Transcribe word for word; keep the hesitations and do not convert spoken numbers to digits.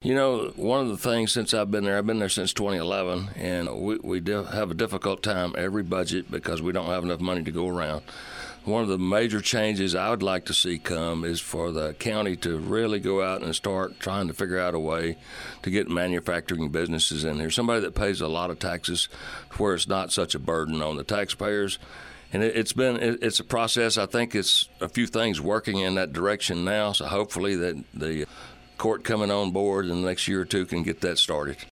You know, one of the things since I've been there, I've been there since twenty eleven, and we, we do have a difficult time every budget because we don't have enough money to go around. One of the major changes I would like to see come is for the county to really go out and start trying to figure out a way to get manufacturing businesses in here. Somebody that pays a lot of taxes where it's not such a burden on the taxpayers. And it, it's been it, it's a process. I think it's a few things working in that direction now, so hopefully that the court coming on board in the next year or two can get that started.